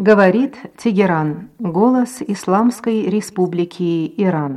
Говорит Тегеран, голос Исламской Республики Иран.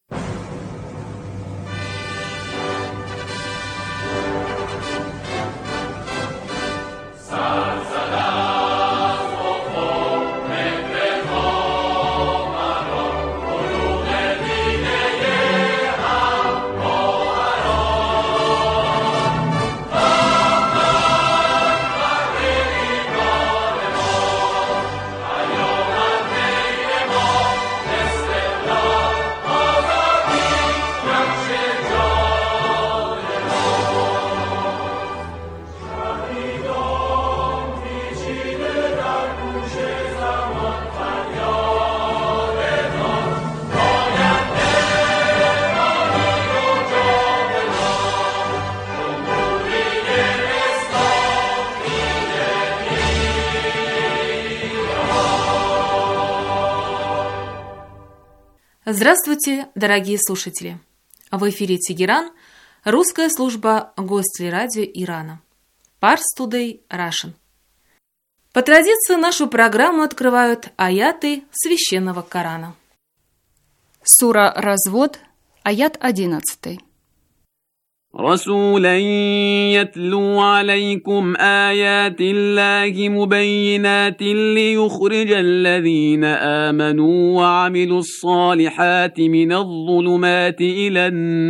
Здравствуйте, дорогие слушатели! В эфире Тегеран, русская служба Гостелерадио Ирана. Pars Today Russian. По традиции нашу программу открывают аяты Священного Корана. Сура «Развод», аят 11. رسولا يتلو عليكم آيات الله مبينات ليخرج الذين آمنوا وعملوا الصالحات من الظلمات إلى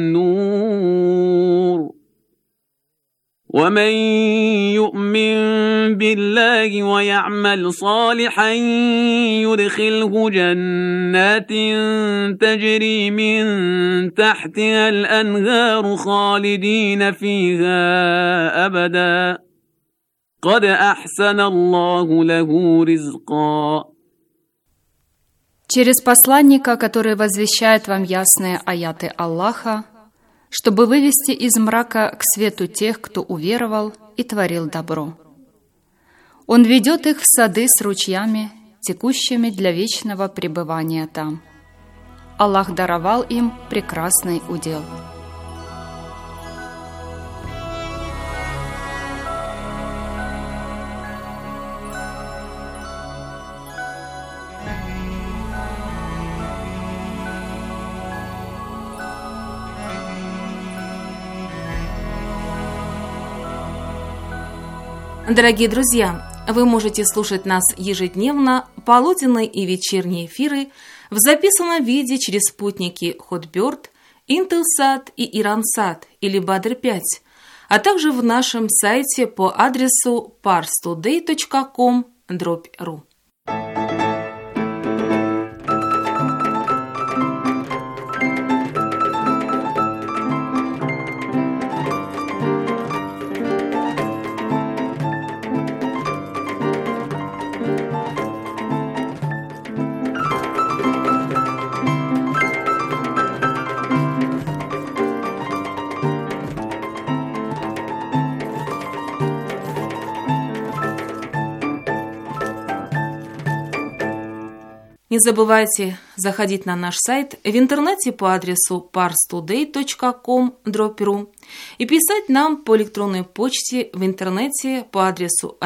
النور ومن يؤمن بالله ويعمل صالحا يدخله جنات تجري من تحتها الأنهار خالدين فيها أبدا قد أحسن الله له رزقا. Через посланника, который возвещает вам ясные аяты Аллаха, чтобы вывести из мрака к свету тех, кто уверовал и творил добро. Он ведет их в сады с ручьями, текущими для вечного пребывания там. Аллах даровал им прекрасный удел. Дорогие друзья, вы можете слушать нас ежедневно, полуденные и вечерние эфиры в записанном виде через спутники Hotbird, Intelsat и Iransat или Badr-5, а также в нашем сайте по адресу parstoday.com/ru. Не забывайте заходить на наш сайт в интернете по адресу parstoday.com/ru и писать нам по электронной почте в интернете по адресу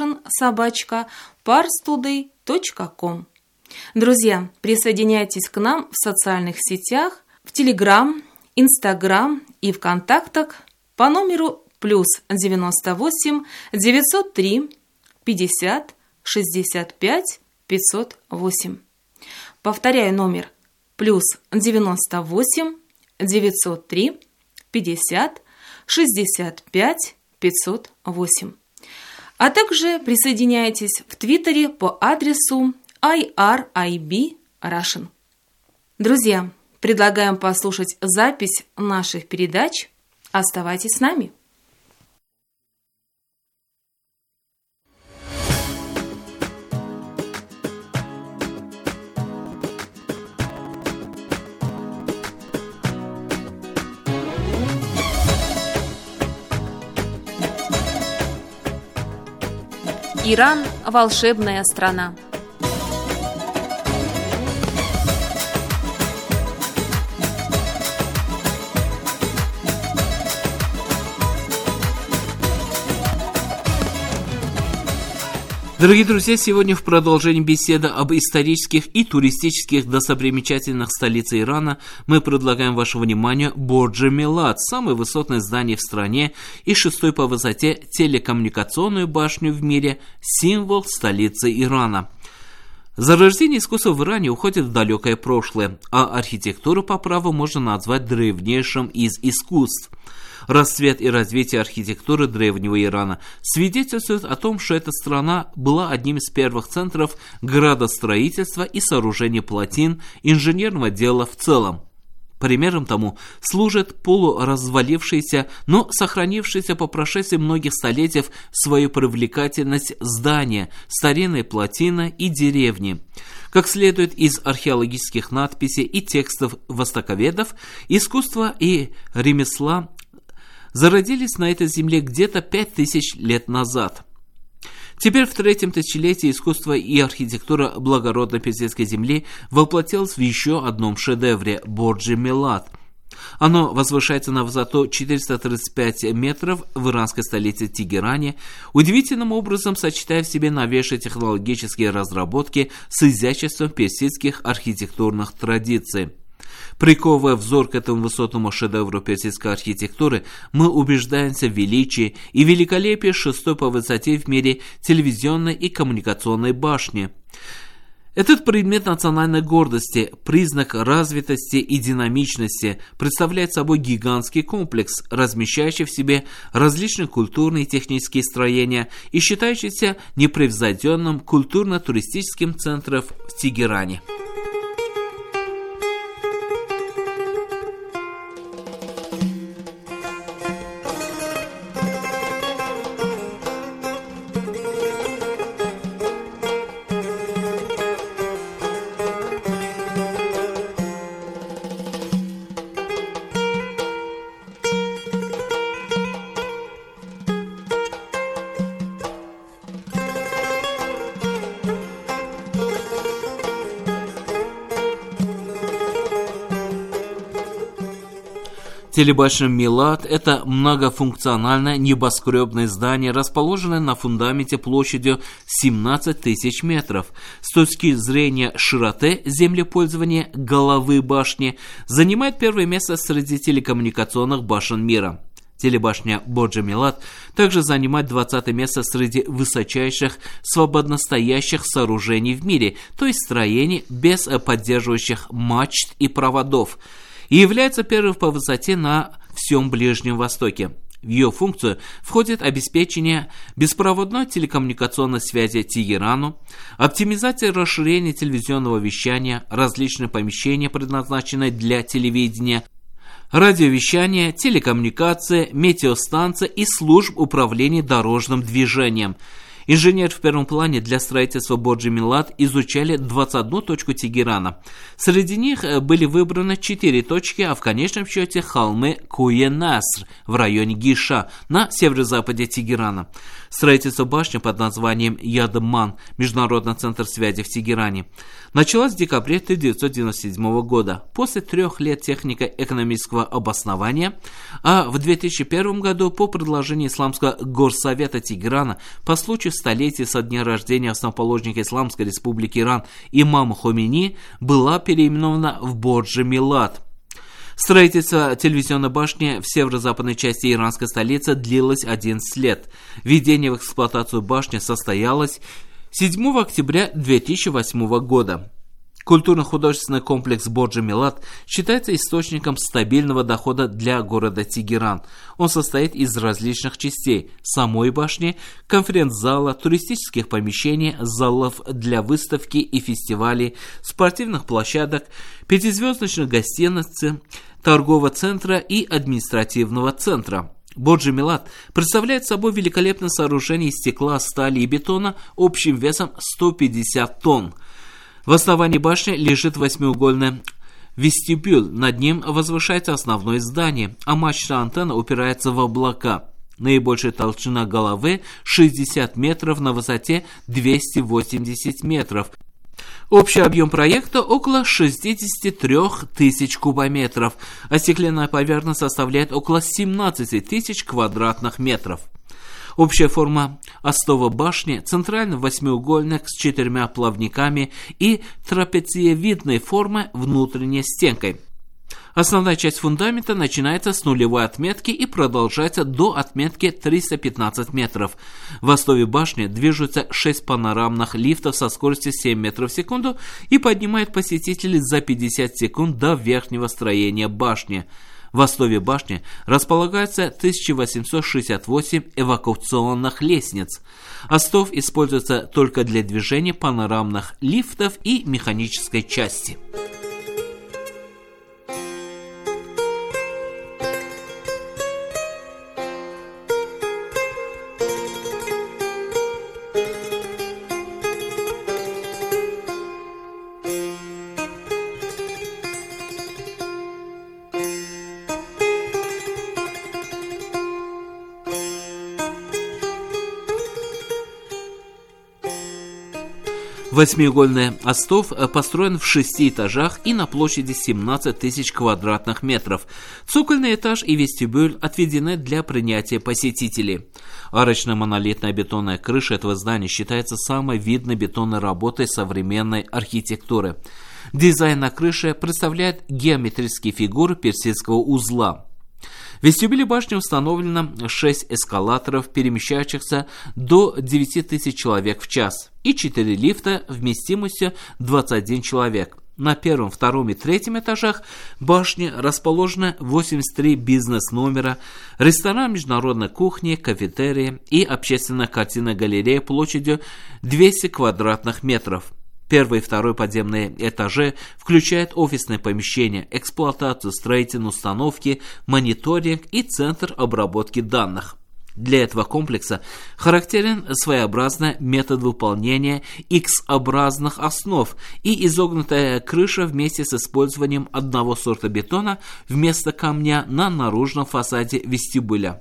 russian@parstoday.com. Друзья, присоединяйтесь к нам в социальных сетях, в Telegram, Instagram и ВКонтактах по номеру +98 903 50 65 508. Повторяю номер +98 903 50 65 508. А также присоединяйтесь в Твиттере по адресу IRIB Russian. Друзья, предлагаем послушать запись наших передач. Оставайтесь с нами. Иран – волшебная страна. Дорогие друзья, сегодня в продолжении беседы об исторических и туристических достопримечательностях столицы Ирана мы предлагаем вашему вниманию Бордж Милад, самое высотное здание в стране и шестой по высоте телекоммуникационную башню в мире, символ столицы Ирана. Зарождение искусства в Иране уходит в далекое прошлое, а архитектуру по праву можно назвать древнейшим из искусств. Расцвет и развитие архитектуры древнего Ирана свидетельствует о том, что эта страна была одним из первых центров градостроительства и сооружения плотин, инженерного дела в целом. Примером тому служит полуразвалившееся, но сохранившееся по прошествии многих столетий свою привлекательность здания, старинные плотины и деревни. Как следует из археологических надписей и текстов востоковедов, искусство и ремесла зародились на этой земле где-то 5000 лет назад. Теперь в третьем тысячелетии искусство и архитектура благородной персидской земли воплотилось в еще одном шедевре – Бордж Милад. Оно возвышается на высоту 435 метров в иранской столице Тегеране, удивительным образом сочетая в себе новейшие технологические разработки с изяществом персидских архитектурных традиций. Приковывая взор к этому высотному шедевру персидской архитектуры, мы убеждаемся в величии и великолепии шестой по высоте в мире телевизионной и коммуникационной башни. Этот предмет национальной гордости, признак развитости и динамичности, представляет собой гигантский комплекс, размещающий в себе различные культурные и технические строения и считающийся непревзойденным культурно-туристическим центром в Тегеране. Телебашня Милад – это многофункциональное небоскребное здание, расположенное на фундаменте площадью 17 тысяч метров. С точки зрения широты землепользования головы башни занимает первое место среди телекоммуникационных башен мира. Телебашня Бордж Милад также занимает 20 место среди высочайших свободностоящих сооружений в мире, то есть строений без поддерживающих мачт и проводов, и является первой по высоте на всем Ближнем Востоке. В ее функцию входит обеспечение беспроводной телекоммуникационной связи Тегерану, оптимизация и расширение телевизионного вещания, различные помещения, предназначенные для телевидения, радиовещание, телекоммуникация, метеостанция и служб управления дорожным движением. Инженеры в первом плане для строительства Бордж Милад изучали 21 точку Тегерана. Среди них были выбраны 4 точки, а в конечном счете холмы Куе-Наср в районе Гиша на северо-западе Тегерана. Строительство башни под названием Ядман, Международный центр связи в Тегеране, началось в декабре 1997 года, после 3 лет технико-экономического обоснования, а в 2001 году по предложению Исламского горсовета Тегерана по случаю столетия со дня рождения основоположника Исламской республики Иран имама Хомейни была переименована в Бордж Милад. Строительство телевизионной башни в северо-западной части иранской столицы длилось 11 лет. Введение в эксплуатацию башни состоялось 7 октября 2008 года. Культурно-художественный комплекс Бордж Милад считается источником стабильного дохода для города Тегеран. Он состоит из различных частей: самой башни, конференц-зала, туристических помещений, залов для выставки и фестивалей, спортивных площадок, 5-звездочных гостиниц, торгового центра и административного центра. Бордж Милад представляет собой великолепное сооружение из стекла, стали и бетона общим весом 150 тонн. В основании башни лежит 8-угольный вестибюль, над ним возвышается основное здание, а мачта антенна упирается в облака. Наибольшая толщина головы 60 метров, на высоте 280 метров. Общий объем проекта около 63 тысяч кубометров, а стеклянная поверхность составляет около 17 тысяч квадратных метров. Общая форма остова башни – центральный восьмиугольник с 4 плавниками и трапециевидной формы внутренней стенкой. Основная часть фундамента начинается с нулевой отметки и продолжается до отметки 315 метров. В остове башни движутся 6 панорамных лифтов со скоростью 7 метров в секунду и поднимают посетителей за 50 секунд до верхнего строения башни. В остове башни располагается 1868 эвакуационных лестниц. Остов используется только для движения панорамных лифтов и механической части. Восьмиугольный остов построен в 6 этажах и на площади 17 тысяч квадратных метров. Цокольный этаж и вестибюль отведены для принятия посетителей. Арочная монолитная бетонная крыша этого здания считается самой видной бетонной работой современной архитектуры. Дизайн на крыше представляет геометрические фигуры персидского узла. В вестибюле башни установлено 6 эскалаторов, перемещающихся до 9000 человек в час, и 4 лифта вместимостью 21 человек. На первом, втором и третьем этажах башни расположены 83 бизнес-номера, ресторан международной кухни, кафетерии и общественная картинная галерея площадью 200 квадратных метров. Первый и второй подземные этажи включают офисные помещения, эксплуатацию строительной установки, мониторинг и центр обработки данных. Для этого комплекса характерен своеобразный метод выполнения X-образных основ и изогнутая крыша вместе с использованием одного сорта бетона вместо камня на наружном фасаде вестибюля.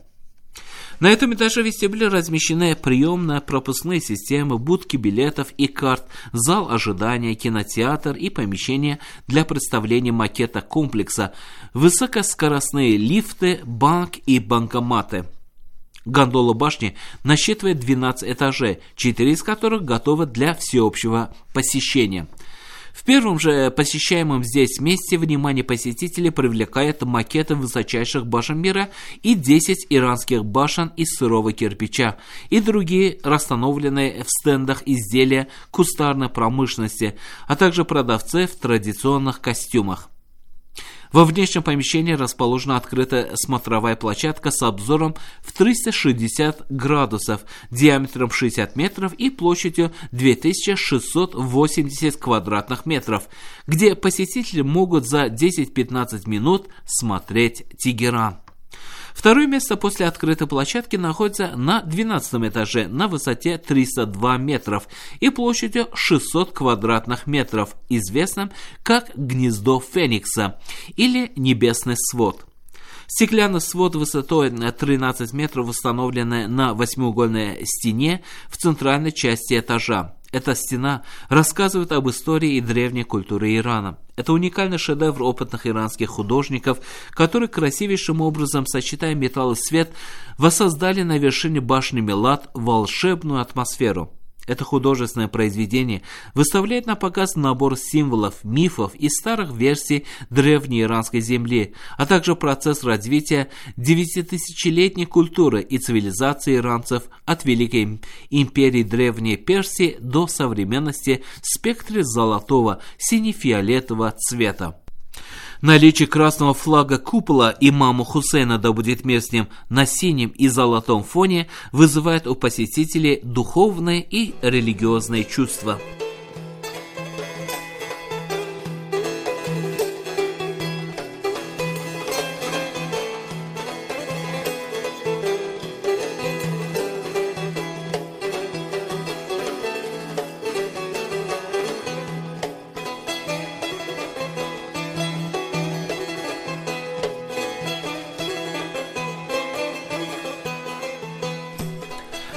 На этом этаже вестибюля размещены приемно-пропускные системы, будки билетов и карт, зал ожидания, кинотеатр и помещение для представления макета комплекса, высокоскоростные лифты, банк и банкоматы. Гондола башни насчитывает 12 этажей, 4 из которых готовы для всеобщего посещения. В первом же посещаемом здесь месте внимание посетителей привлекает макеты высочайших башен мира и 10 иранских башен из сырого кирпича и другие расстановленные в стендах изделия кустарной промышленности, а также продавцы в традиционных костюмах. Во внешнем помещении расположена открытая смотровая площадка с обзором в 360 градусов, диаметром 60 метров и площадью 2680 квадратных метров, где посетители могут за 10-15 минут смотреть Тегеран. Второе место после открытой площадки находится на 12 этаже на высоте 302 метров и площадью 600 квадратных метров, известным как «Гнездо Феникса» или «Небесный свод». Стеклянный свод высотой 13 метров установленный на восьмиугольной стене в центральной части этажа. Эта стена рассказывает об истории и древней культуре Ирана. Это уникальный шедевр опытных иранских художников, которые красивейшим образом, сочетая металл и свет, воссоздали на вершине башни Милад волшебную атмосферу. Это художественное произведение выставляет на показ набор символов, мифов и старых версий древней иранской земли, а также процесс развития 9000-летней культуры и цивилизации иранцев от Великой империи Древней Персии до современности в спектре золотого, сине-фиолетового цвета. Наличие красного флага купола имама Хусейна, да будет мир с ним, на синем и золотом фоне вызывает у посетителей духовные и религиозные чувства.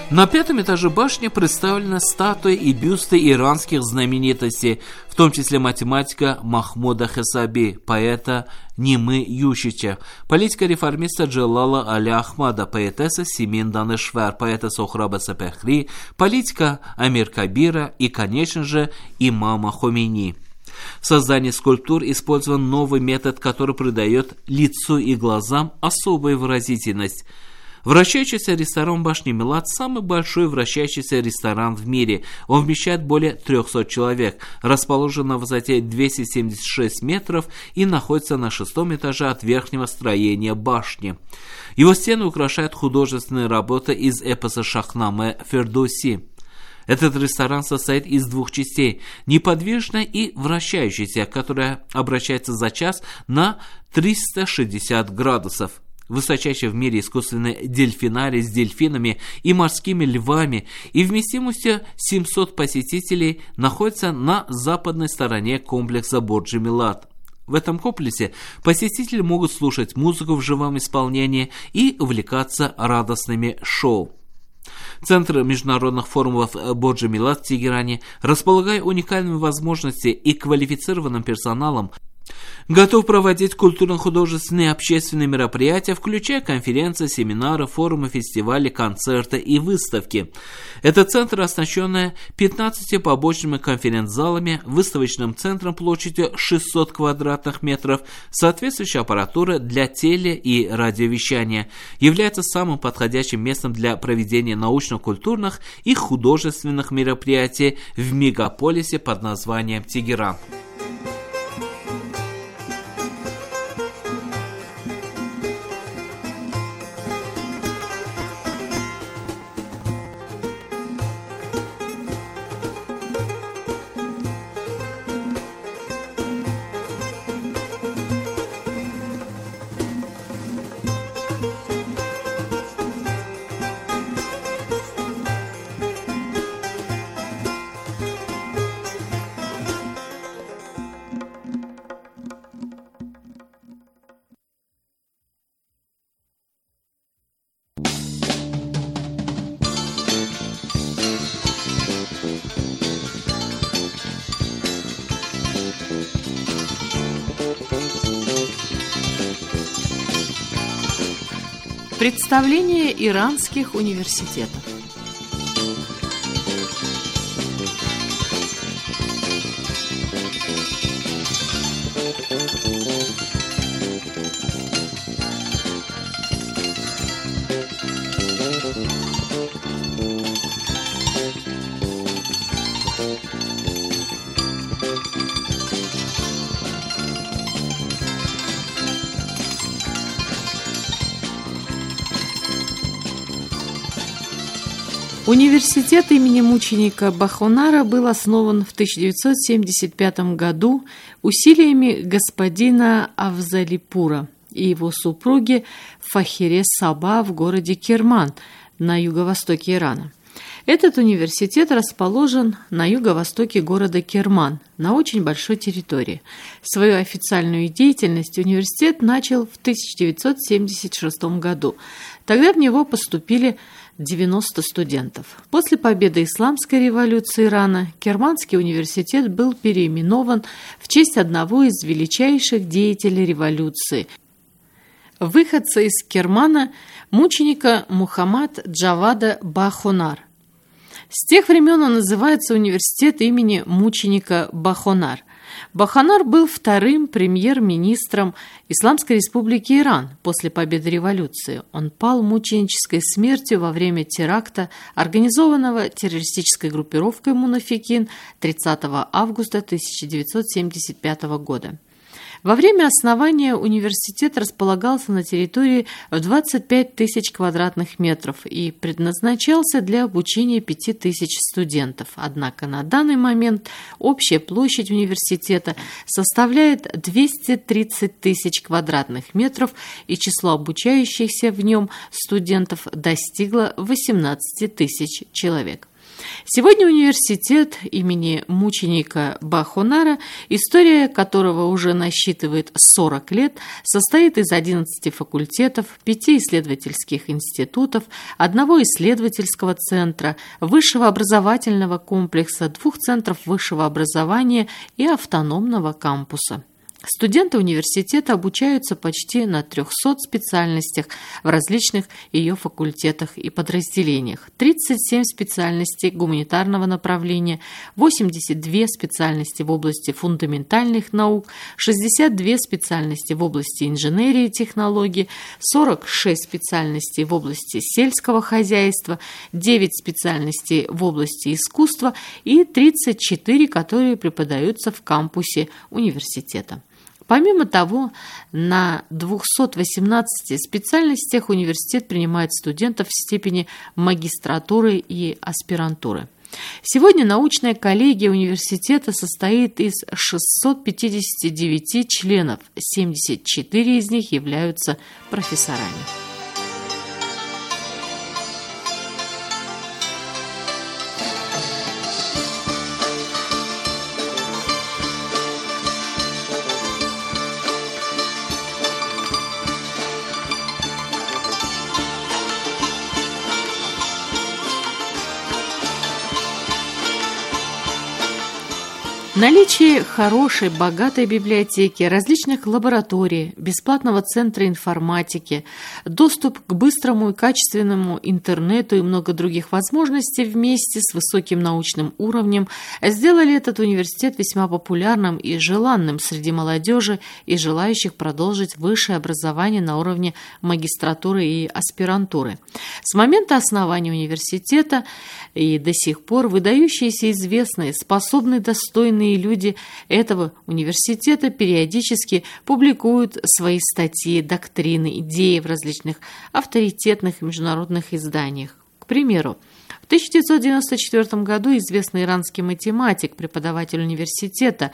На 5-м этаже башни представлены статуи и бюсты иранских знаменитостей, в том числе математика Махмуда Хесаби, поэта Нимы Ющича, политика-реформиста Джалала Аля Ахмада, поэтесса Симин Данешвар, поэта Сохраба Сапехри, политика Амир Кабира и, конечно же, имама Хомейни. В создании скульптур использован новый метод, который придает лицу и глазам особую выразительность. Вращающийся ресторан башни Милад – самый большой вращающийся ресторан в мире. Он вмещает более 300 человек, расположен на высоте 276 метров и находится на 6-м этаже от верхнего строения башни. Его стены украшают художественные работы из эпоса Шахнаме Фердоуси. Этот ресторан состоит из 2 частей – неподвижной и вращающейся, которая обращается за час на 360 градусов. Высочайший в мире искусственный дельфинарий с дельфинами и морскими львами и вместимостью 700 посетителей находится на западной стороне комплекса Борджи Милад. В этом комплексе посетители могут слушать музыку в живом исполнении и увлекаться радостными шоу. Центр международных форумов Борджи Милад в Тегеране, располагая уникальными возможностями и квалифицированным персоналом, готов проводить культурно-художественные и общественные мероприятия, включая конференции, семинары, форумы, фестивали, концерты и выставки. Этот центр, оснащенный 15 побочными конференц-залами, выставочным центром площадью 600 квадратных метров, соответствующей аппаратурой для теле- и радиовещания, является самым подходящим местом для проведения научно-культурных и художественных мероприятий в мегаполисе под названием Тегеран. Представление иранских университетов. Университет имени мученика Бахонара был основан в 1975 году усилиями господина Афзалипура и его супруги Фахире Саба в городе Керман на юго-востоке Ирана. Этот университет расположен на юго-востоке города Керман, на очень большой территории. Свою официальную деятельность университет начал в 1976 году. Тогда в него поступили 90 студентов. После победы Исламской революции Ирана Керманский университет был переименован в честь одного из величайших деятелей революции, выходца из Кермана, мученика Мухаммад Джавада Бахонар. С тех времен он называется университет имени мученика Бахонар. Бахонар был вторым премьер-министром Исламской республики Иран после победы революции. Он пал мученической смертью во время теракта, организованного террористической группировкой «Мунафикин» 30 августа 1975 года. Во время основания университет располагался на территории в 25 тысяч квадратных метров и предназначался для обучения 5 тысяч студентов. Однако на данный момент общая площадь университета составляет 230 тысяч квадратных метров, и число обучающихся в нем студентов достигло 18 тысяч человек. Сегодня университет имени мученика Бахонара, история которого уже насчитывает 40 лет, состоит из 11 факультетов, 5 исследовательских институтов, 1 исследовательского центра, высшего образовательного комплекса, 2 центров высшего образования и автономного кампуса. Студенты университета обучаются почти на 300 специальностях в различных ее факультетах и подразделениях. 37 специальностей гуманитарного направления, 82 специальности в области фундаментальных наук, 62 специальности в области инженерии и технологий, 46 специальностей в области сельского хозяйства, 9 специальностей в области искусства и 34, которые преподаются в кампусе университета. Помимо того, на 218 специальностях университет принимает студентов в степени магистратуры и аспирантуры. Сегодня научная коллегия университета состоит из 659 членов, 74 из них являются профессорами. Наличие хорошей, богатой библиотеки, различных лабораторий, бесплатного центра информатики, доступ к быстрому и качественному интернету и много других возможностей вместе с высоким научным уровнем сделали этот университет весьма популярным и желанным среди молодежи и желающих продолжить высшее образование на уровне магистратуры и аспирантуры. С момента основания университета и до сих пор выдающиеся, известные, способные, достойные люди этого университета периодически публикуют свои статьи, доктрины, идеи в различных авторитетных международных изданиях. К примеру, в 1994 году известный иранский математик, преподаватель университета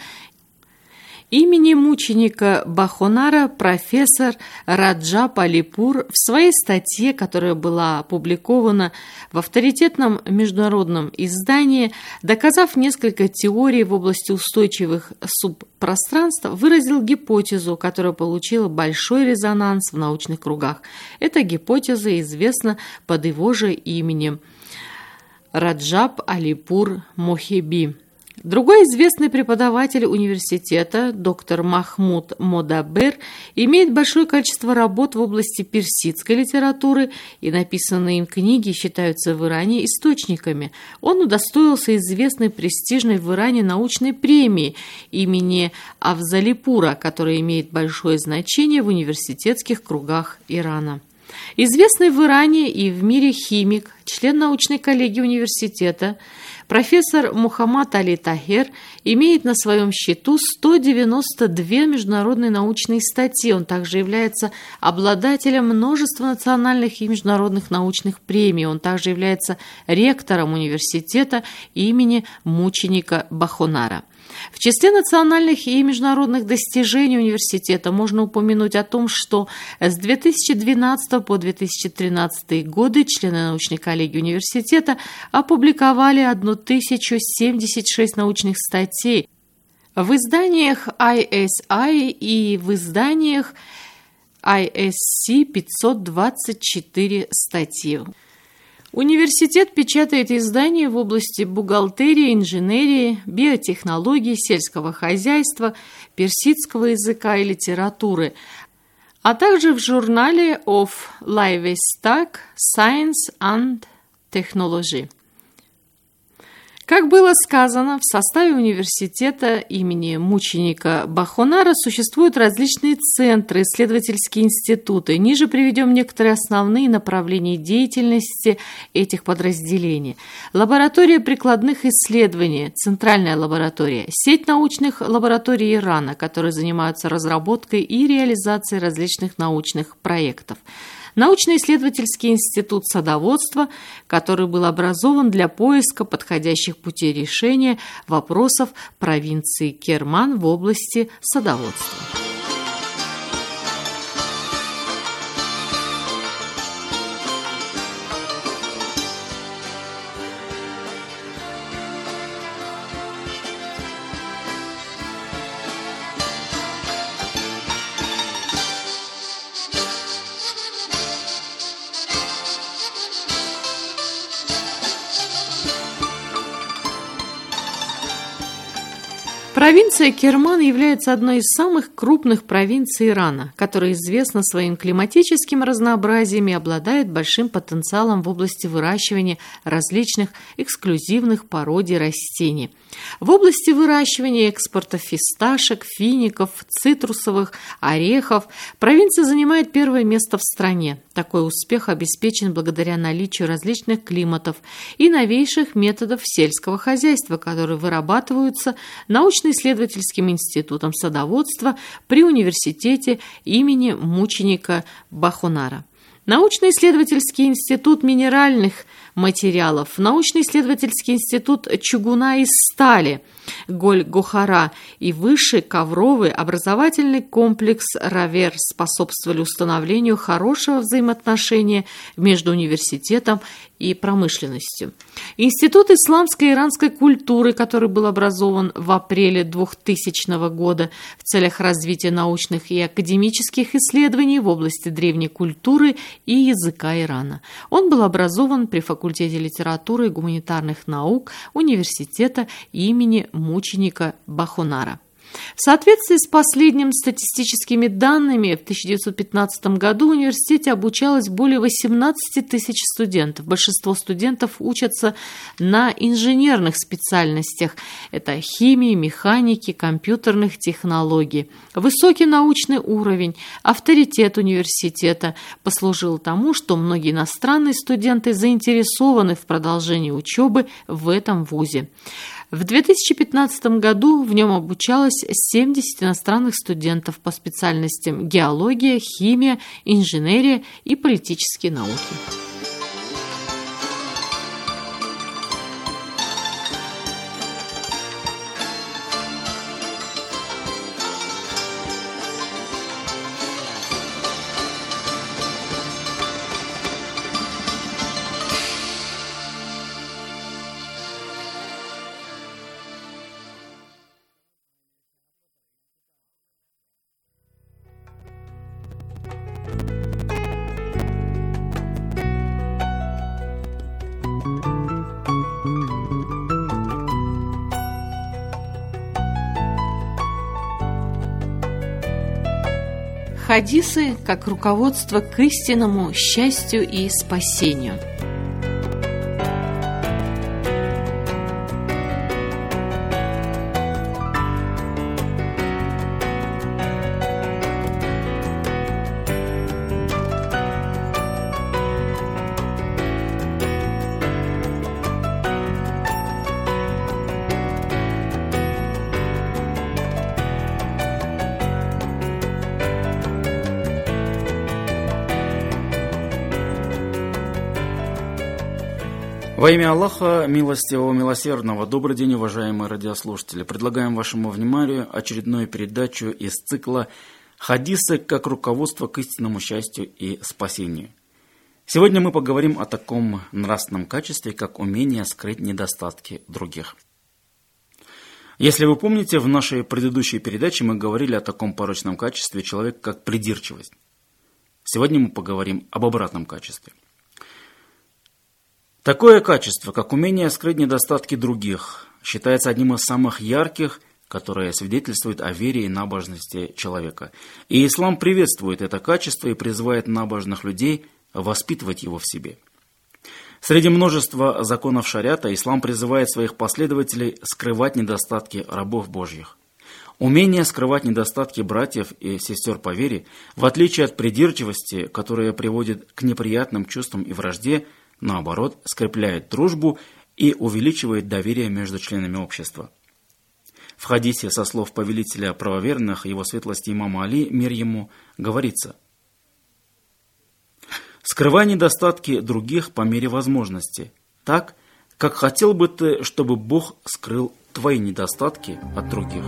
имени мученика Бахонара, профессор Раджаб Алипур, в своей статье, которая была опубликована в авторитетном международном издании, доказав несколько теорий в области устойчивых субпространств, выразил гипотезу, которая получила большой резонанс в научных кругах. Эта гипотеза известна под его же именем – Раджаб Алипур Мохеби. Другой известный преподаватель университета, доктор Махмуд Модабер, имеет большое количество работ в области персидской литературы, и написанные им книги считаются в Иране источниками. Он удостоился известной престижной в Иране научной премии имени Афзалипура, которая имеет большое значение в университетских кругах Ирана. Известный в Иране и в мире химик, член научной коллегии университета, профессор Мухаммад Али Тахер имеет на своем счету 192 международные научные статьи. Он также является обладателем множества национальных и международных научных премий. Он также является ректором университета имени мученика Бахонара. В числе национальных и международных достижений университета можно упомянуть о том, что с 2012 по 2013 годы члены научной коллегии университета опубликовали 1076 научных статей в изданиях ISI и в изданиях ISC 524 статьи. Университет печатает издания в области бухгалтерии, инженерии, биотехнологий, сельского хозяйства, персидского языка и литературы, а также в журнале of Livestock, Science and Technology. Как было сказано, в составе университета имени мученика Бахонара существуют различные центры, исследовательские институты. Ниже приведем некоторые основные направления деятельности этих подразделений. Лаборатория прикладных исследований, Центральная лаборатория, сеть научных лабораторий Ирана, которые занимаются разработкой и реализацией различных научных проектов. Научно-исследовательский институт садоводства, который был образован для поиска подходящих путей решения вопросов провинции Керман в области садоводства. Провинция Керман является одной из самых крупных провинций Ирана, которая известна своим климатическим разнообразием и обладает большим потенциалом в области выращивания различных эксклюзивных породий растений. В области выращивания и экспорта фисташек, фиников, цитрусовых, орехов провинция занимает первое место в стране. Такой успех обеспечен благодаря наличию различных климатов и новейших методов сельского хозяйства, которые вырабатываются научно-исследовательским институтом садоводства при университете имени мученика Бахунара. Научно-исследовательский институт минеральных материалов, научно-исследовательский институт чугуна и стали Голь-Гохара и высший ковровый образовательный комплекс Равер способствовали установлению хорошего взаимоотношения между университетом и промышленностью. Институт исламской и иранской культуры, который был образован в апреле 2000 года в целях развития научных и академических исследований в области древней культуры и языка Ирана. Он был образован при факультете литературы и гуманитарных наук университета имени мученика Бахунара. В соответствии с последними статистическими данными, в 1915 году в университете обучалось более 18 тысяч студентов. Большинство студентов учатся на инженерных специальностях. Это химии, механики, компьютерных технологий. Высокий научный уровень, авторитет университета послужил тому, что многие иностранные студенты заинтересованы в продолжении учебы в этом вузе. В 2015 году в нем обучалось 70 иностранных студентов по специальностям геология, химия, инженерия и политические науки. Хадисы как руководство к истинному счастью и спасению. Во имя Аллаха, милостивого, милосердного, добрый день, уважаемые радиослушатели. Предлагаем вашему вниманию очередную передачу из цикла «Хадисы как руководство к истинному счастью и спасению». Сегодня мы поговорим о таком нравственном качестве, как умение скрыть недостатки других. Если вы помните, в нашей предыдущей передаче мы говорили о таком порочном качестве человека, как придирчивость. Сегодня мы поговорим об обратном качестве. Такое качество, как умение скрыть недостатки других, считается одним из самых ярких, которое свидетельствует о вере и набожности человека. И ислам приветствует это качество и призывает набожных людей воспитывать его в себе. Среди множества законов шариата ислам призывает своих последователей скрывать недостатки рабов Божьих. Умение скрывать недостатки братьев и сестер по вере, в отличие от придирчивости, которая приводит к неприятным чувствам и вражде, наоборот, скрепляет дружбу и увеличивает доверие между членами общества. В хадисе со слов повелителя правоверных, его светлости имама Али, мир ему, говорится: «Скрывай недостатки других по мере возможности, так, как хотел бы ты, чтобы Бог скрыл твои недостатки от других».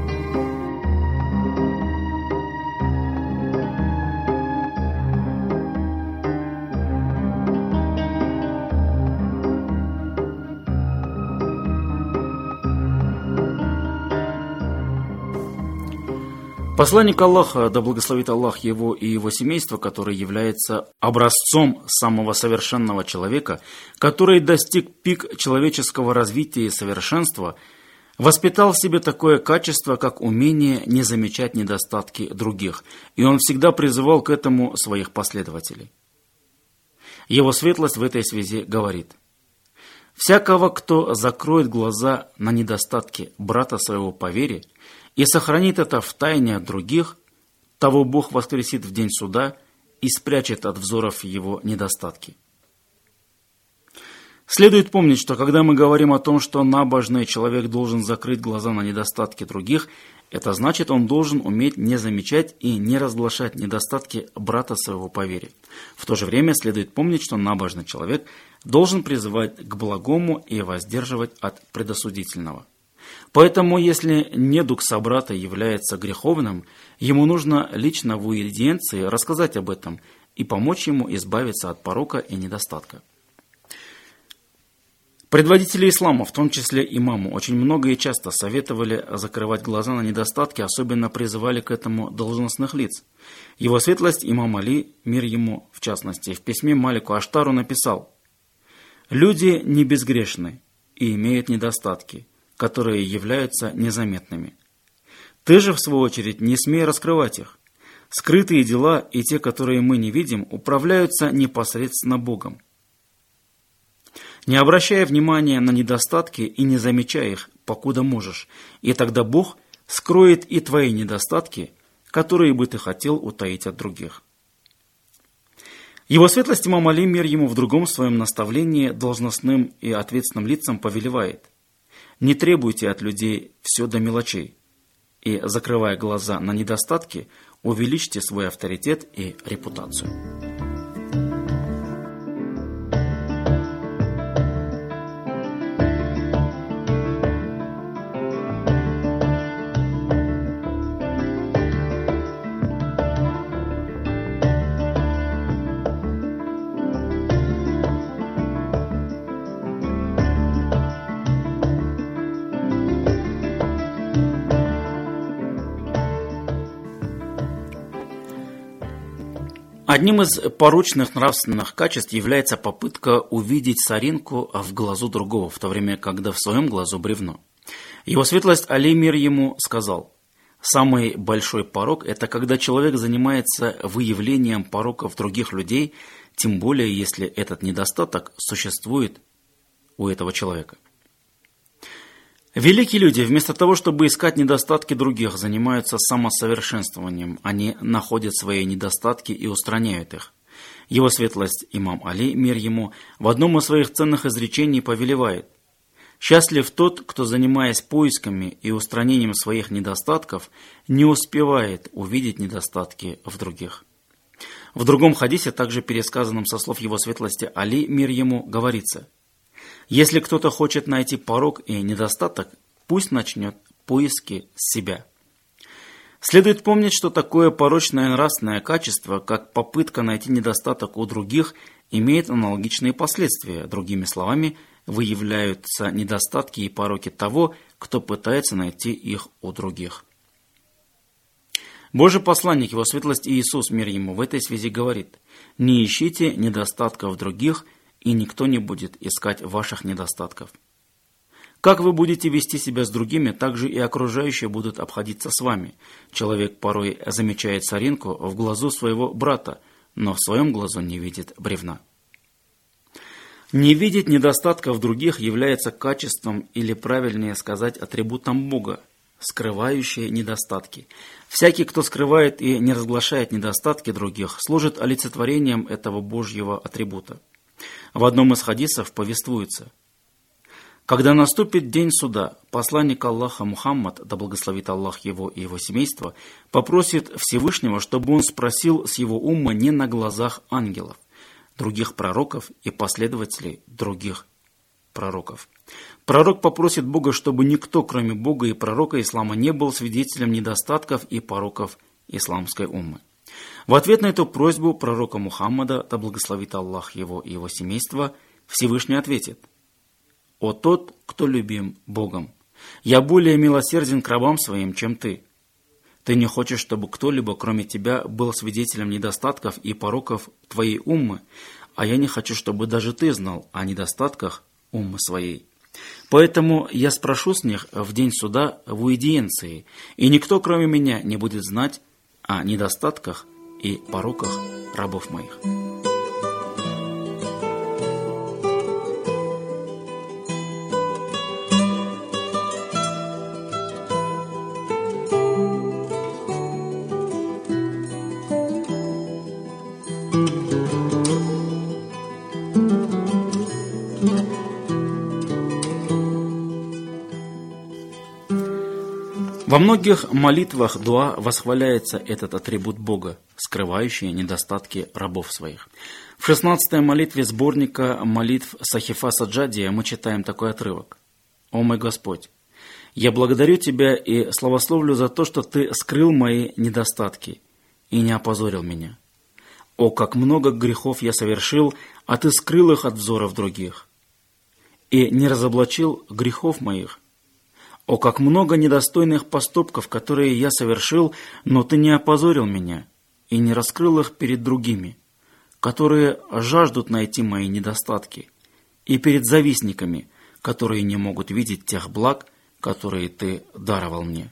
Посланник Аллаха, да благословит Аллах его и его семейство, который является образцом самого совершенного человека, который достиг пик человеческого развития и совершенства, воспитал в себе такое качество, как умение не замечать недостатки других, и он всегда призывал к этому своих последователей. Его светлость в этой связи говорит: «Всякого, кто закроет глаза на недостатки брата своего по вере и сохранит это в тайне от других, того Бог воскресит в день суда и спрячет от взоров его недостатки». Следует помнить, что когда мы говорим о том, что набожный человек должен закрыть глаза на недостатки других, это значит, он должен уметь не замечать и не разглашать недостатки брата своего по вере. В то же время следует помнить, что набожный человек должен призывать к благому и воздерживать от предосудительного. Поэтому, если недуг собрата является греховным, ему нужно лично в уидиенции рассказать об этом и помочь ему избавиться от порока и недостатка. Предводители ислама, в том числе имаму, очень много и часто советовали закрывать глаза на недостатки, особенно призывали к этому должностных лиц. Его светлость имам Али, мир ему в частности, в письме Малику Аштару написал: «Люди не безгрешны и имеют недостатки, которые являются незаметными. Ты же, в свою очередь, не смей раскрывать их. Скрытые дела и те, которые мы не видим, управляются непосредственно Богом. Не обращая внимания на недостатки и не замечая их, покуда можешь, и тогда Бог скроет и твои недостатки, которые бы ты хотел утаить от других». Его светлость имам Али, мир ему, в другом своем наставлении должностным и ответственным лицам повелевает: «Не требуйте от людей все до мелочей, и, закрывая глаза на недостатки, увеличьте свой авторитет и репутацию». Одним из порочных нравственных качеств является попытка увидеть соринку в глазу другого, в то время, когда в своем глазу бревно. Его светлость Али, мир ему, сказал: «Самый большой порок – это когда человек занимается выявлением пороков других людей, тем более, если этот недостаток существует у этого человека». Великие люди, вместо того, чтобы искать недостатки других, занимаются самосовершенствованием. Они находят свои недостатки и устраняют их. Его светлость имам Али, мир ему, в одном из своих ценных изречений повелевает: «Счастлив тот, кто, занимаясь поисками и устранением своих недостатков, не успевает увидеть недостатки в других». В другом хадисе, также пересказанном со слов его светлости Али, мир ему, говорится: «Если кто-то хочет найти порок и недостаток, пусть начнет поиски с себя». Следует помнить, что такое порочное нравственное качество, как попытка найти недостаток у других, имеет аналогичные последствия. Другими словами, выявляются недостатки и пороки того, кто пытается найти их у других. Божий посланник, его светлость Иисус, мир ему, в этой связи говорит: «Не ищите недостатков других, и никто не будет искать ваших недостатков. Как вы будете вести себя с другими, так же и окружающие будут обходиться с вами. Человек порой замечает соринку в глазу своего брата, но в своем глазу не видит бревна». Не видеть недостатков других является качеством, или правильнее сказать, атрибутом Бога, скрывающие недостатки. Всякий, кто скрывает и не разглашает недостатки других, служит олицетворением этого Божьего атрибута. В одном из хадисов повествуется: «Когда наступит день суда, посланник Аллаха Мухаммад, да благословит Аллах его и его семейство, попросит Всевышнего, чтобы он спросил с его умма не на глазах ангелов, других пророков и последователей других пророков. Пророк попросит Бога, чтобы никто, кроме Бога и пророка ислама, не был свидетелем недостатков и пороков исламской уммы». В ответ на эту просьбу пророка Мухаммада, да благословит Аллах его и его семейство, Всевышний ответит: «О тот, кто любим Богом, я более милосерден к рабам своим, чем ты. Ты не хочешь, чтобы кто-либо, кроме тебя, был свидетелем недостатков и пороков твоей уммы, а я не хочу, чтобы даже ты знал о недостатках уммы своей. Поэтому я спрошу с них в день суда в уидиенции, и никто, кроме меня, не будет знать о недостатках и пороках рабов моих». Во многих молитвах дуа восхваляется этот атрибут Бога, скрывающий недостатки рабов своих. В 16-й молитве сборника молитв Сахифа Саджадия мы читаем такой отрывок. «О мой Господь, я благодарю Тебя и славословлю за то, что Ты скрыл мои недостатки и не опозорил меня. О, как много грехов я совершил, а Ты скрыл их от взоров других, и не разоблачил грехов моих. О, как много недостойных поступков, которые я совершил, но Ты не опозорил меня и не раскрыл их перед другими, которые жаждут найти мои недостатки, и перед завистниками, которые не могут видеть тех благ, которые Ты даровал мне».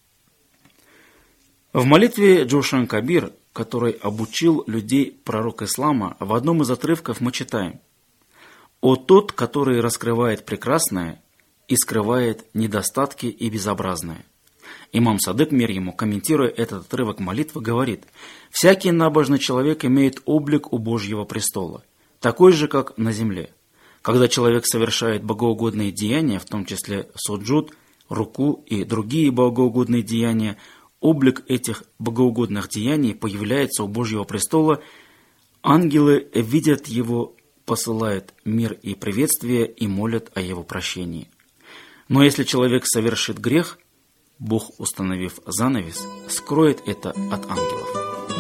В молитве Джошан Кабир, который обучил людей пророк ислама, в одном из отрывков мы читаем: «О тот, который раскрывает прекрасное и скрывает недостатки и безобразное». Имам Садык, мир ему, комментируя этот отрывок молитвы, говорит: «Всякий набожный человек имеет облик у Божьего престола, такой же, как на земле. Когда человек совершает богоугодные деяния, в том числе суджуд, руку и другие богоугодные деяния, облик этих богоугодных деяний появляется у Божьего престола, ангелы видят его, посылают мир и приветствие и молят о его прощении. Но если человек совершит грех, Бог, установив занавес, скроет это от ангелов».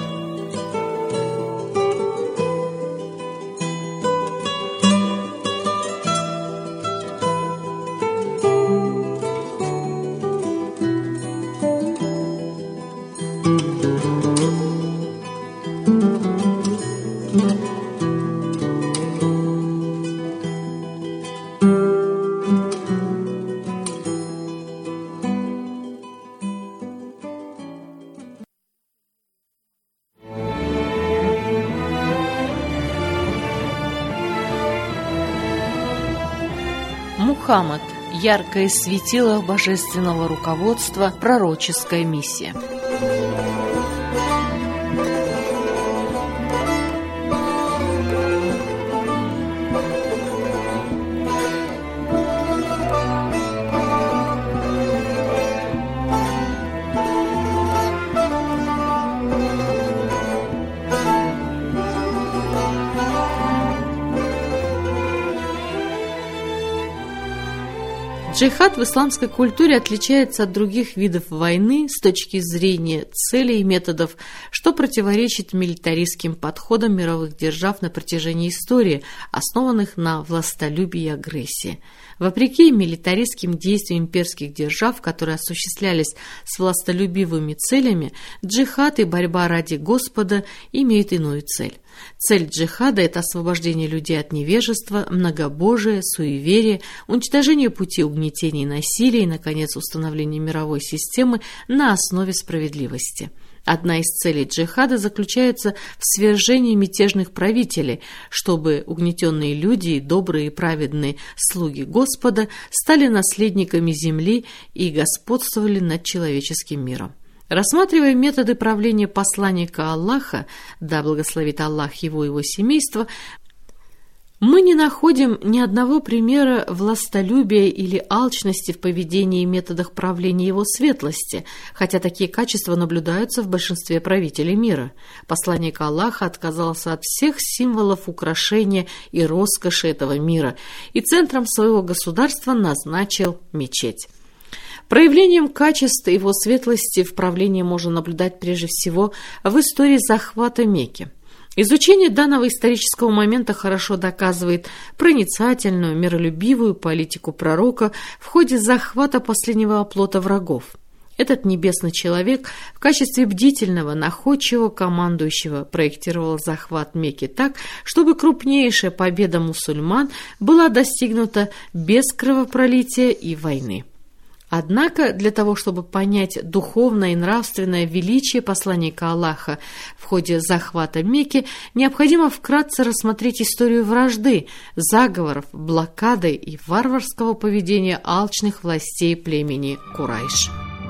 Мухаммад – яркое светило божественного руководства, пророческая миссия. Джихад в исламской культуре отличается от других видов войны с точки зрения целей и методов, что противоречит милитаристским подходам мировых держав на протяжении истории, основанных на властолюбии и агрессии. Вопреки милитаристским действиям имперских держав, которые осуществлялись с властолюбивыми целями, джихад и борьба ради Господа имеют иную цель. Цель джихада – это освобождение людей от невежества, многобожия, суеверия, уничтожение пути угнетения и насилия и, наконец, установление мировой системы на основе справедливости. Одна из целей джихада заключается в свержении мятежных правителей, чтобы угнетенные люди и добрые и праведные слуги Господа стали наследниками земли и господствовали над человеческим миром. Рассматривая методы правления посланника Аллаха, да благословит Аллах его и его семейство, мы не находим ни одного примера властолюбия или алчности в поведении и методах правления его светлости, хотя такие качества наблюдаются в большинстве правителей мира. Посланник Аллаха отказался от всех символов украшения и роскоши этого мира и центром своего государства назначил мечеть. Проявлением качеств его светлости в правлении можно наблюдать прежде всего в истории захвата Мекки. Изучение данного исторического момента хорошо доказывает проницательную, миролюбивую политику пророка в ходе захвата последнего оплота врагов. Этот небесный человек в качестве бдительного, находчивого командующего проектировал захват Мекки так, чтобы крупнейшая победа мусульман была достигнута без кровопролития и войны. Однако для того, чтобы понять духовное и нравственное величие посланника Аллаха в ходе захвата Мекки, необходимо вкратце рассмотреть историю вражды, заговоров, блокады и варварского поведения алчных властей племени Курайш.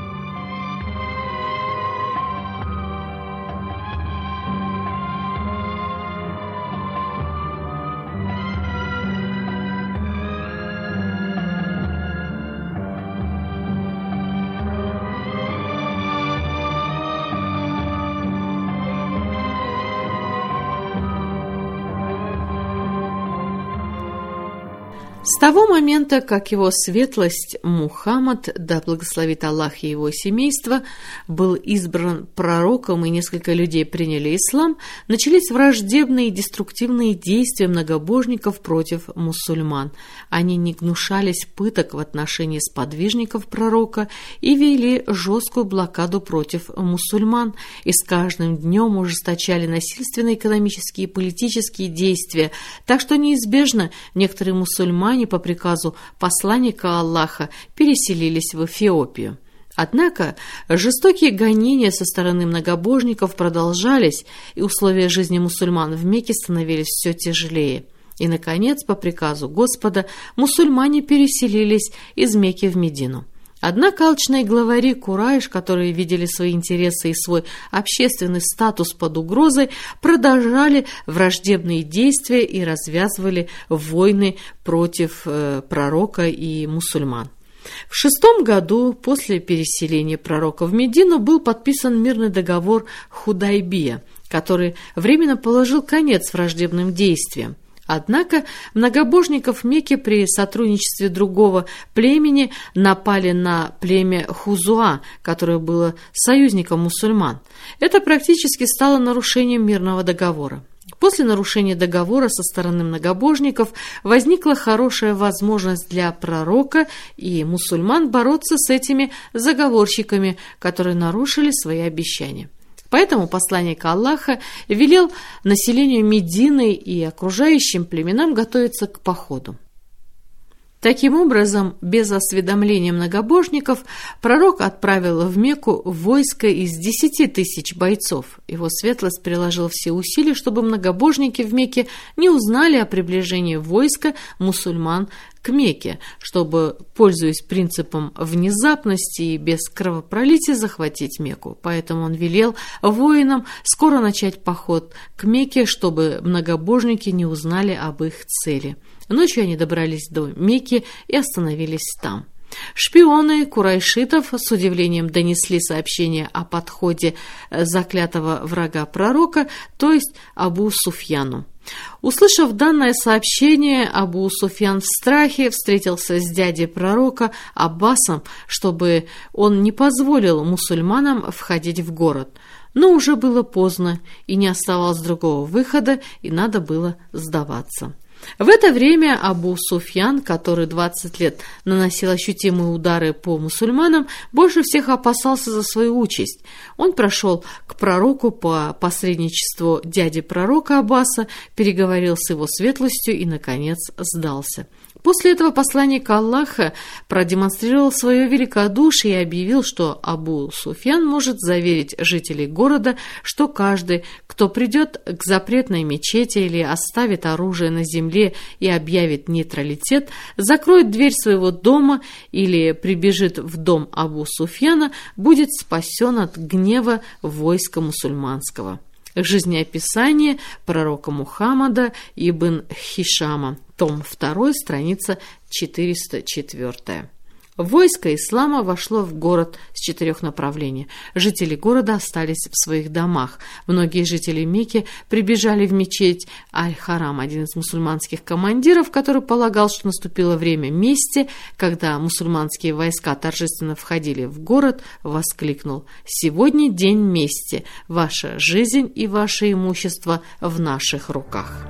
С того момента, как его светлость Мухаммад, да благословит Аллах и его семейство, был избран пророком и несколько людей приняли ислам, начались враждебные и деструктивные действия многобожников против мусульман. Они не гнушались пыток в отношении сподвижников пророка и вели жесткую блокаду против мусульман, и с каждым днем ужесточали насильственные экономические и политические действия, так что неизбежно некоторые мусульмане по приказу посланника Аллаха переселились в Эфиопию. Однако жестокие гонения со стороны многобожников продолжались, и условия жизни мусульман в Мекке становились все тяжелее. И, наконец, по приказу Господа, мусульмане переселились из Мекки в Медину. Однако алчные главари Курайш, которые видели свои интересы и свой общественный статус под угрозой, продолжали враждебные действия и развязывали войны против пророка и мусульман. В 6 году после переселения пророка в Медину был подписан мирный договор Худайбия, который временно положил конец враждебным действиям. Однако многобожников Мекки при сотрудничестве другого племени напали на племя Хузуа, которое было союзником мусульман. Это практически стало нарушением мирного договора. После нарушения договора со стороны многобожников возникла хорошая возможность для пророка и мусульман бороться с этими заговорщиками, которые нарушили свои обещания. Поэтому посланник Аллаха велел населению Медины и окружающим племенам готовиться к походу. Таким образом, без осведомления многобожников, пророк отправил в Мекку войско из 10 тысяч бойцов. Его светлость приложил все усилия, чтобы многобожники в Мекке не узнали о приближении войска мусульман к Мекке, чтобы, пользуясь принципом внезапности и без кровопролития, захватить Мекку. Поэтому он велел воинам скоро начать поход к Мекке, чтобы многобожники не узнали об их цели. Ночью они добрались до Мекки и остановились там. Шпионы курайшитов с удивлением донесли сообщение о подходе заклятого врага пророка, то есть Абу Суфьяну. Услышав данное сообщение, Абу Суфьян в страхе встретился с дядей пророка Аббасом, чтобы он не позволил мусульманам входить в город. Но уже было поздно, и не оставалось другого выхода, и надо было сдаваться. В это время Абу Суфьян, который 20 лет наносил ощутимые удары по мусульманам, больше всех опасался за свою участь. Он прошел к пророку по посредничеству дяди пророка Аббаса, переговорил с его светлостью и, наконец, сдался. После этого посланник Аллаха продемонстрировал свое великодушие и объявил, что Абу Суфьян может заверить жителей города, что каждый, кто придет к запретной мечети или оставит оружие на земле и объявит нейтралитет, закроет дверь своего дома или прибежит в дом Абу Суфьяна, будет спасен от гнева войска мусульманского. Жизнеописание пророка Мухаммада ибн Хишама, том 2, страница 404. Войско ислама вошло в город с 4 направлений. Жители города остались в своих домах. Многие жители Мекки прибежали в мечеть Аль-Харам. Один из мусульманских командиров, который полагал, что наступило время мести, когда мусульманские войска торжественно входили в город, воскликнул: «Сегодня день мести. Ваша жизнь и ваше имущество в наших руках».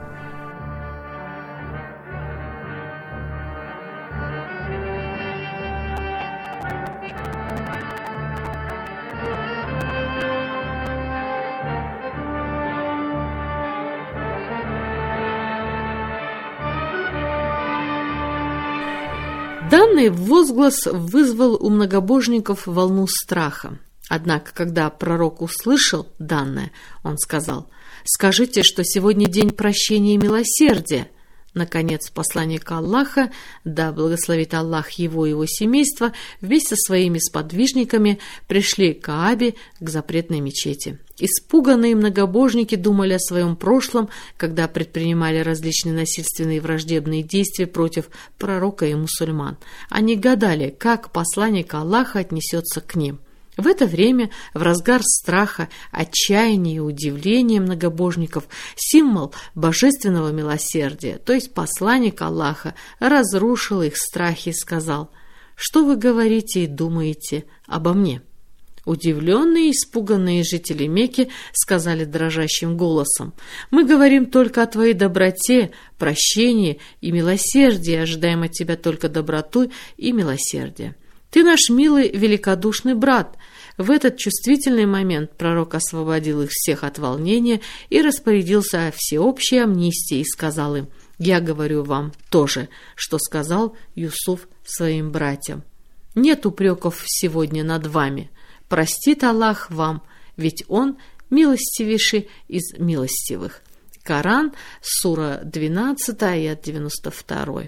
Данный возглас вызвал у многобожников волну страха. Однако, когда пророк услышал данное, он сказал: «Скажите, что сегодня день прощения и милосердия». Наконец, посланник Аллаха, да благословит Аллах его и его семейство, вместе со своими сподвижниками пришли к Каабе, к запретной мечети. Испуганные многобожники думали о своем прошлом, когда предпринимали различные насильственные и враждебные действия против пророка и мусульман. Они гадали, как посланник Аллаха отнесется к ним. В это время, в разгар страха, отчаяния и удивления многобожников, символ божественного милосердия, то есть посланник Аллаха, разрушил их страхи и сказал: «Что вы говорите и думаете обо мне?» Удивленные и испуганные жители Мекки сказали дрожащим голосом: «Мы говорим только о твоей доброте, прощении и милосердии, ожидаем от тебя только доброту и милосердие. Ты наш милый, великодушный брат». В этот чувствительный момент пророк освободил их всех от волнения и распорядился о всеобщей амнистии и сказал им: «Я говорю вам то же, что сказал Юсуф своим братьям. Нет упреков сегодня над вами. Простит Аллах вам, ведь Он милостивейший из милостивых». Коран, сура 12, аят 92.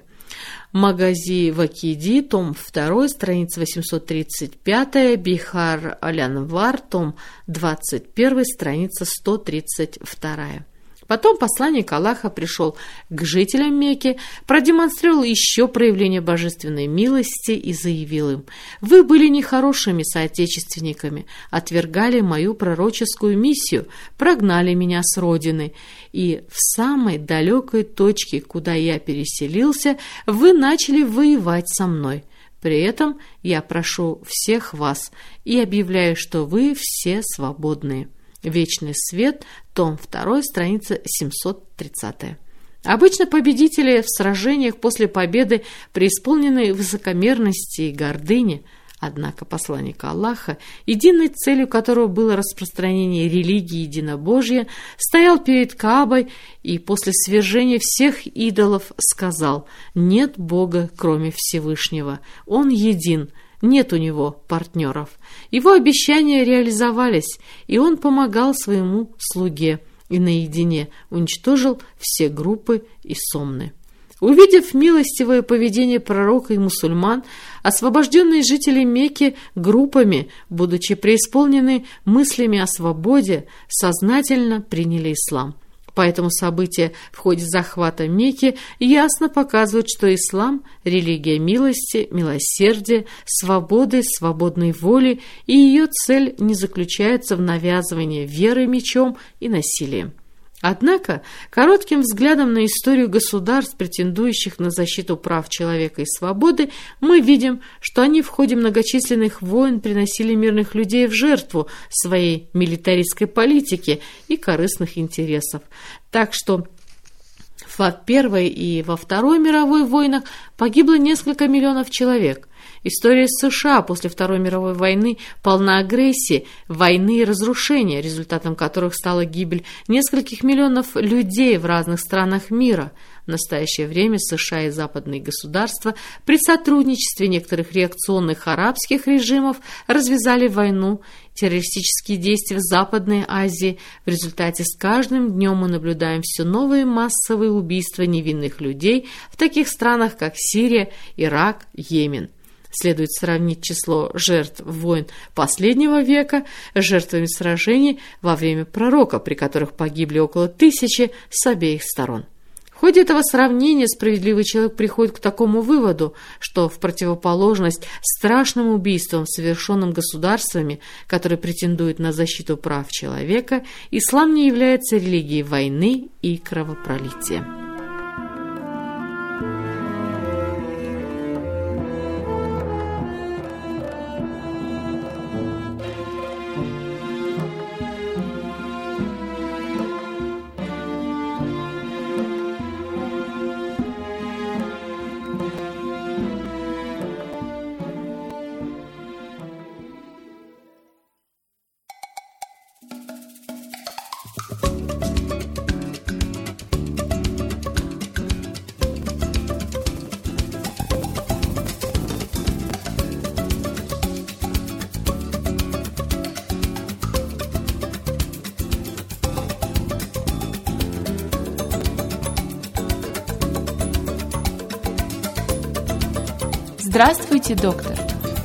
Магази Вакиди, том 2, страница 835, Бихар Алянвар, том 21, страница 132. Потом посланник Аллаха пришел к жителям Мекки, продемонстрировал еще проявление божественной милости и заявил им: «Вы были нехорошими соотечественниками, отвергали мою пророческую миссию, прогнали меня с родины, и в самой далекой точке, куда я переселился, вы начали воевать со мной. При этом я прошу всех вас и объявляю, что вы все свободные». Вечный свет, том 2, страница 730. Обычно победители в сражениях после победы преисполнены высокомерности и гордыни. Однако посланник Аллаха, единой целью которого было распространение религии единобожия, стоял перед Каабой и после свержения всех идолов сказал: «Нет Бога, кроме Всевышнего. Он един. Нет у него партнеров». Его обещания реализовались, и он помогал своему слуге и наедине уничтожил все группы и сомны. Увидев милостивое поведение пророка и мусульман, освобожденные жители Мекки группами, будучи преисполнены мыслями о свободе, сознательно приняли ислам. Поэтому события в ходе захвата Мекки ясно показывают, что ислам – религия милости, милосердия, свободы, свободной воли, и ее цель не заключается в навязывании веры мечом и насилием. Однако, коротким взглядом на историю государств, претендующих на защиту прав человека и свободы, мы видим, что они в ходе многочисленных войн приносили мирных людей в жертву своей милитаристской политики и корыстных интересов. Так что во Первой и во Второй мировой войнах погибло несколько миллионов человек. История США после Второй мировой войны полна агрессии, войны и разрушения, результатом которых стала гибель нескольких миллионов людей в разных странах мира. В настоящее время США и западные государства при сотрудничестве некоторых реакционных арабских режимов развязали войну, террористические действия в Западной Азии. В результате с каждым днем мы наблюдаем все новые массовые убийства невинных людей в таких странах, как Сирия, Ирак, Йемен. Следует сравнить число жертв войн последнего века с жертвами сражений во время пророка, при которых погибли около 1000 с обеих сторон. В ходе этого сравнения справедливый человек приходит к такому выводу, что в противоположность страшным убийствам, совершенным государствами, которые претендуют на защиту прав человека, ислам не является религией войны и кровопролития. Здравствуйте, доктор!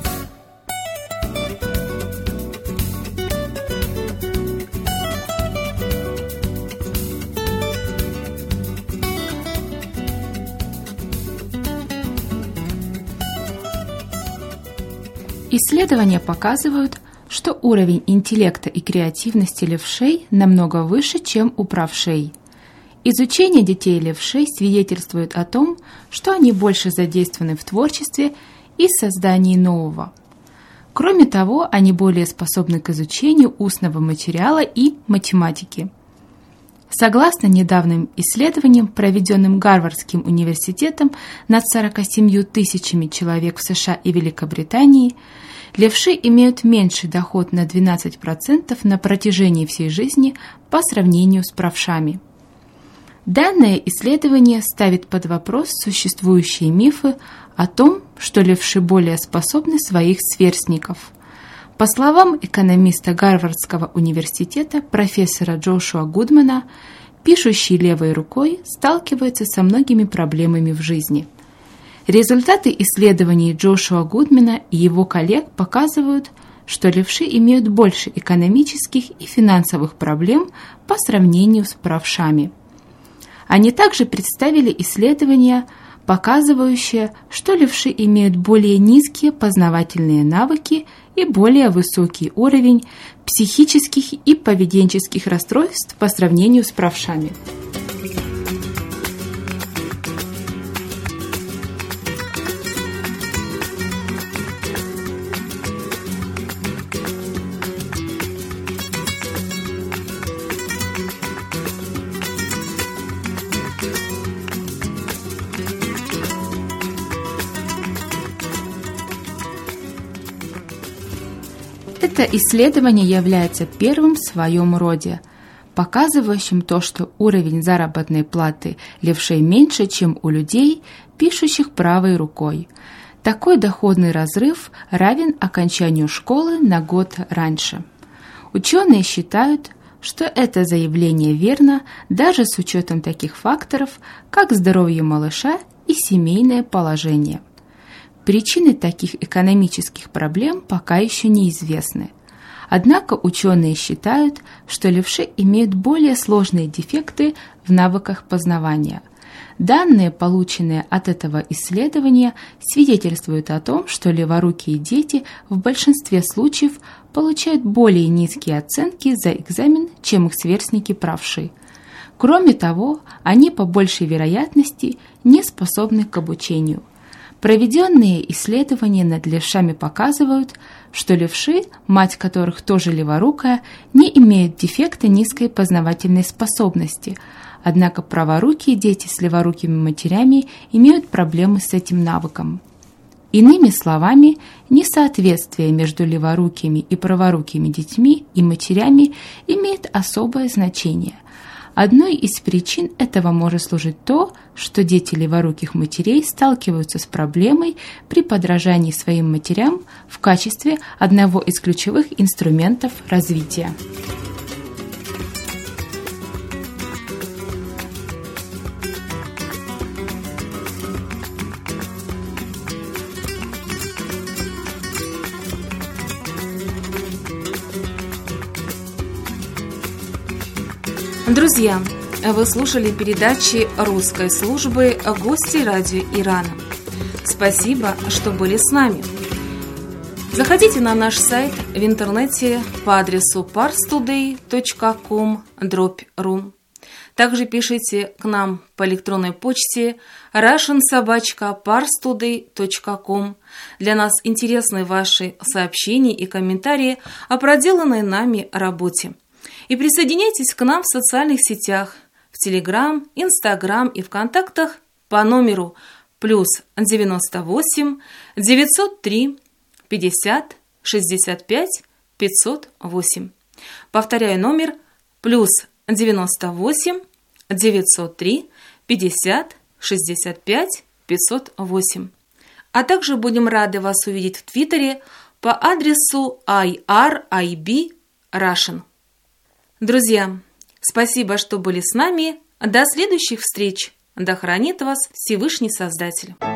Исследования показывают, что уровень интеллекта и креативности левшей намного выше, чем у правшей. Изучение детей левшей свидетельствует о том, что они больше задействованы в творчестве и создании нового. Кроме того, они более способны к изучению устного материала и математики. Согласно недавним исследованиям, проведенным Гарвардским университетом над 47 тысячами человек в США и Великобритании, левши имеют меньший доход на 12% на протяжении всей жизни по сравнению с правшами. Данное исследование ставит под вопрос существующие мифы о том, что левши более способны своих сверстников. По словам экономиста Гарвардского университета профессора Джошуа Гудмана, пишущий левой рукой сталкивается со многими проблемами в жизни. Результаты исследований Джошуа Гудмана и его коллег показывают, что левши имеют больше экономических и финансовых проблем по сравнению с правшами. Они также представили исследования, показывающие, что левши имеют более низкие познавательные навыки и более высокий уровень психических и поведенческих расстройств по сравнению с правшами. Это исследование является первым в своем роде, показывающим то, что уровень заработной платы левшей меньше, чем у людей, пишущих правой рукой. Такой доходный разрыв равен окончанию школы на год раньше. Ученые считают, что это заявление верно даже с учетом таких факторов, как здоровье малыша и семейное положение. Причины таких экономических проблем пока еще неизвестны. Однако ученые считают, что левши имеют более сложные дефекты в навыках познавания. Данные, полученные от этого исследования, свидетельствуют о том, что леворукие дети в большинстве случаев получают более низкие оценки за экзамен, чем их сверстники правши. Кроме того, они по большей вероятности не способны к обучению. Проведенные исследования над левшами показывают, что левши, мать которых тоже леворукая, не имеют дефекта низкой познавательной способности, однако праворукие дети с леворукими матерями имеют проблемы с этим навыком. Иными словами, несоответствие между леворукими и праворукими детьми и матерями имеет особое значение. Одной из причин этого может служить то, что дети леворуких матерей сталкиваются с проблемой при подражании своим матерям в качестве одного из ключевых инструментов развития. Друзья, вы слушали передачи русской службы «Гости радио Ирана». Спасибо, что были с нами. Заходите на наш сайт в интернете по адресу parstoday.com/ru. Также пишите к нам по электронной почте russian@parstoday.com. Для нас интересны ваши сообщения и комментарии о проделанной нами работе. И присоединяйтесь к нам в социальных сетях, в Telegram, Instagram и ВКонтактах по номеру +98 903 50 65 508. Повторяю номер +98 903 50 65 508. А также будем рады вас увидеть в Твиттере по адресу IRIB Russian. Друзья, спасибо, что были с нами. До следующих встреч. Да хранит вас Всевышний Создатель.